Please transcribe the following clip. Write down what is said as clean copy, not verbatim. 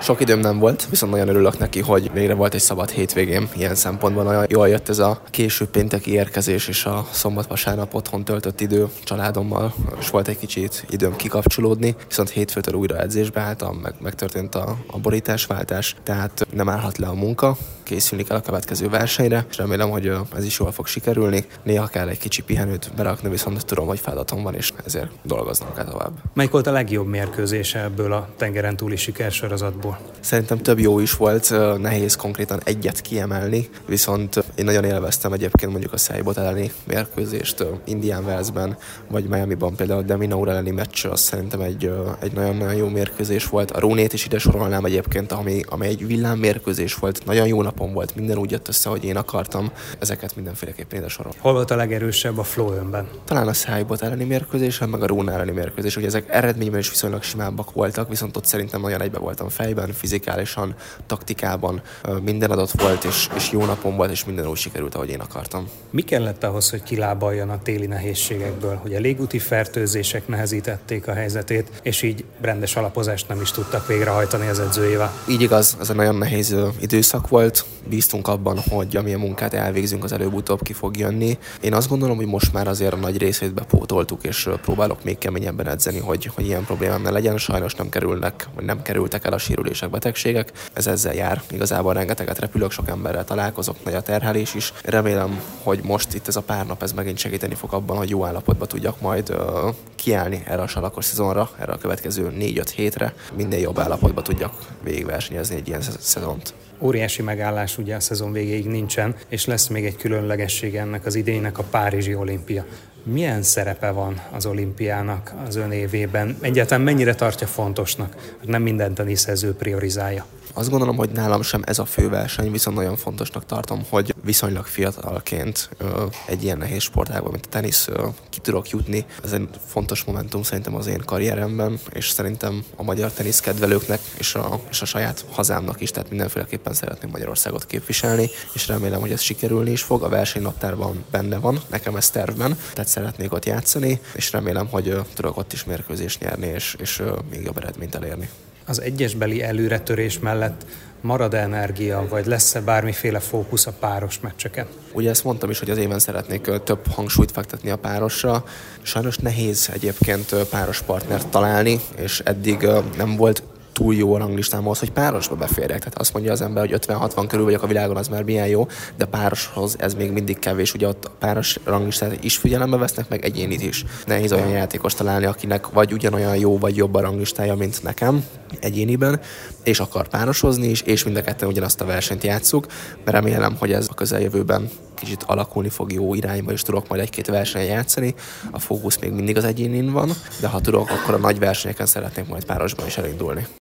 Sok időm nem volt, viszont nagyon örülök neki, hogy végre volt egy szabad hétvégém. Ilyen szempontból nagyon jól jött ez a késő pénteki érkezés és a szombat-vasárnap otthon töltött idő családommal, és volt egy kicsit időm kikapcsolódni, viszont hétfőtől újra edzésbe álltam, megtörtént a borításváltás, tehát nem állhat le a munka, készülni kell a következő versenyre, és remélem, hogy ez is jól fog sikerülni. Néha kell egy kicsi pihenőt berakni, viszont tudom, hogy feladatom van, és ezért dolgoznom kell tovább. Melyik volt a legjobb mérkőzése ebből a tengeren túli sikersorozatból? Szerintem több jó is volt, nehéz konkrétan egyet kiemelni, viszont én nagyon élveztem egyébként mondjuk a Seibot elleni mérkőzést Indian Wellsben, vagy Miamiban például a Deminaur elleni meccs, az szerintem egy nagyon-nagyon jó mérkőzés volt. A Rónét is ide sorolnám egyébként, ami egy villámmérkőzés volt, nagyon jó napom volt, minden úgy jött össze, hogy én akartam, ezeket mindenféleképpen ide sorolom. Hol volt a legerősebb a flow önben? Talán a Seibot elleni mérkőzésen, meg a Róna elleni mérkőzés, ugye ezek eredményben is viszonylag simábbak voltak, viszont ott szerintem nagyon egybe voltam fejben, fizikálisan, taktikában, minden adott volt, és jó napom volt, és minden úgy sikerült, ahogy én akartam. Mi kellett ahhoz, hogy kilábaljon a téli nehézségekből, hogy a légúti fertőzések nehezítették a helyzetét, és így rendes alapozást nem is tudtak végrehajtani az edzőjével? Így igaz, ez egy nagyon nehéz időszak volt, bíztunk abban, hogy amilyen munkát elvégzünk, az előbb-utóbb ki fog jönni. Én azt gondolom, hogy most már azért a nagy részét bepótoltuk, és próbálok még keményebben edzeni, hogy ilyen problémám ne legyen. Sajnos nem kerültek el a sérülések, betegségek. Ez ezzel jár. Igazából rengeteget repülök, sok emberrel találkozok, nagy a terhelés is. Remélem, hogy most itt ez a pár nap ez megint segíteni fog abban, hogy jó állapotba tudjak majd kiállni erre a salakos szezonra, erre a következő 4-5 hétre. Minden jobb állapotba tudjak végigversenyezni egy ilyen szezont. Óriási megállás ugye a szezon végéig nincsen, és lesz még egy különlegessége ennek az idénynek, a Párizsi olimpia. Milyen szerepe van az olimpiának az ön évében? Egyáltalán mennyire tartja fontosnak, hogy nem minden teniszező priorizálja? Azt gondolom, hogy nálam sem ez a fő verseny, viszont nagyon fontosnak tartom, hogy viszonylag fiatalként egy ilyen nehéz sportágban, mint a tenisz, ki tudok jutni. Ez egy fontos momentum szerintem az én karrieremben, és szerintem a magyar teniszkedvelőknek és a saját hazámnak is, tehát mindenféleképpen szeretném Magyarországot képviselni, és remélem, hogy ez sikerülni is fog. A versenynaptárban benne van, nekem ez tervben, tehát szeretnék ott játszani, és remélem, hogy tudok ott is mérkőzést nyerni, és még jobb eredményt elérni. Az egyesbeli előretörés mellett marad energia, vagy lesz-e bármiféle fókusz a páros meccseken? Ugye ezt mondtam is, hogy az éven szeretnék több hangsúlyt fektetni a párosra. Sajnos nehéz egyébként páros partnert találni, és eddig nem volt túl jó a ranglistám ahhoz, hogy párosba beférjek. Tehát azt mondja az ember, hogy 50-60 körül vagyok a világon, az már milyen jó, de pároshoz ez még mindig kevés. Ugye ott a páros ranglistát is figyelembe vesznek, meg egyénit is. Nehéz olyan játékos találni, akinek vagy ugyanolyan jó, vagy jobb a ranglistája, mint nekem egyéniben, és akar párosozni is, és mind a ketten ugyanazt a versenyt játsszuk, mert remélem, hogy ez a közeljövőben kicsit alakulni fog jó irányba, és tudok majd egy-két versenyen játszani. A fókusz még mindig az egyénin van, de ha tudok, akkor a nagy versenyeken szeretnék majd párosban is elindulni.